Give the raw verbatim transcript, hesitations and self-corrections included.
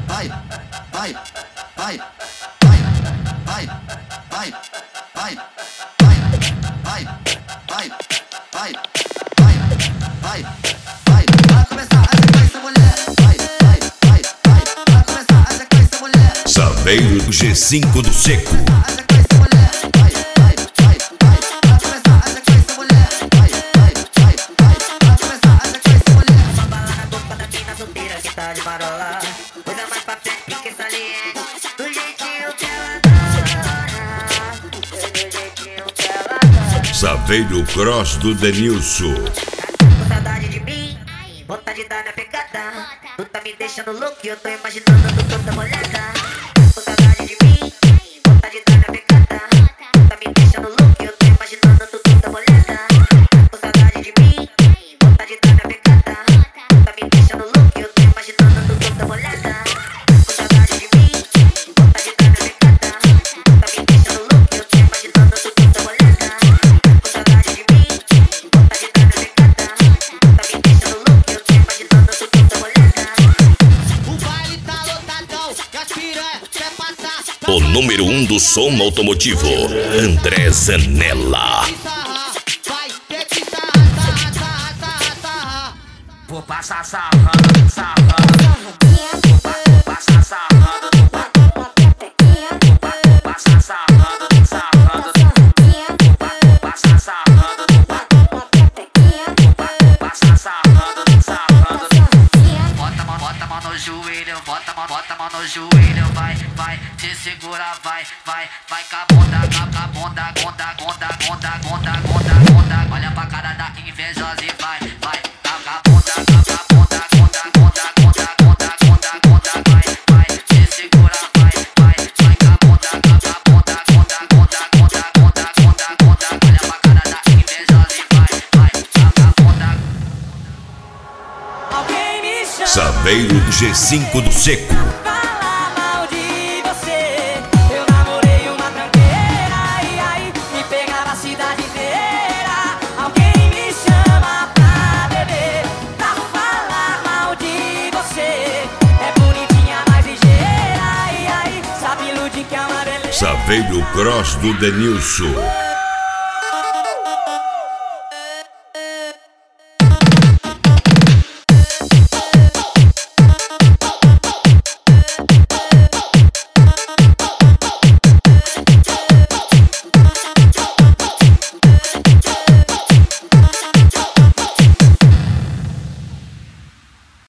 vai, vai, vai, vai, vai, vai, vai, vai, vai, vai, vai, vai, vai, vai, vai começar a sequência, mulher. Vai, vai, vai, vai, vai começar a sequência, mulher. Saveiro G cinco do Seco. A sequência, mulher. Vai, vai, vai, vai, vai começar a sequência, mulher. Vai, vai, vai, vai, vai começar a sequência, mulher. Uma bala na boca da mina solteira que tá de marola. Coisa mais pra frente que saliente. Do jeitinho que ela adora. Do jeitinho que ela adora. Saveiro Cross do Denilson. Com saudade de mim, vontade de dar minha pegada. Tu tá me deixando louco e eu tô imaginando tu toda molhada. Com saudade de mim, vontade de dar minha pegada. Tu tá me deixando louco e eu tô imaginando tu toda molhada. Com saudade de mim, vontade de dar minha pegada. Tu tá me deixando louco e eu tô imaginando tu toda molhada. Com saudade de mim, vontade de dar minha pegada. Tu tá me deixando louco e eu tô imaginando tu toda molhada. Com saudade de mim, vontade de dar minha pegada. Tu tá me deixando louco e eu tô imaginando tu toda molhada. O baile tá lotadão e as piranha quer passar. O número um do som automotivo, André Zanella. Sarrar, vai ter que sarrar, sarrar, sarrar, sarrar, sarrar. Vou passar sarrando, sarrando. Vou pa- vou passar sarrando, vou pa- vou pa- vou passar sarrando, sarrando. Vou pa- vou passar sarrando, vou pa- vou pa- vou passar sarrando, sarrando. Bota a mão, bota a mão no joelho, bota a mão, bota a mão no joelho, vai, vai, se segura, vai, vai, vai com a bunda, com a bunda, bunda, bunda, bunda, bunda, bunda, bunda. Olha pra cara da invejosa e vai, vai, com a bunda, com a bunda, bunda, bunda, bunda, bunda, bunda, bunda, vai, vai, se segura, vai, vai, vai com a bunda, com a bunda, bunda, bunda, bunda, bunda, bunda, bunda. Olha pra cara da invejosa e vai, vai, com a bunda. Alguém me chama. Saveiro G cinco do Seco. Fala mal de você. Eu namorei uma tranqueira e aí me pegava a cidade inteira. Alguém me chama pra beber, pra falar mal de você. É bonitinha, mais ligeira e aí sabe iludir que é uma beleza. Saveiro Cross do Denilson.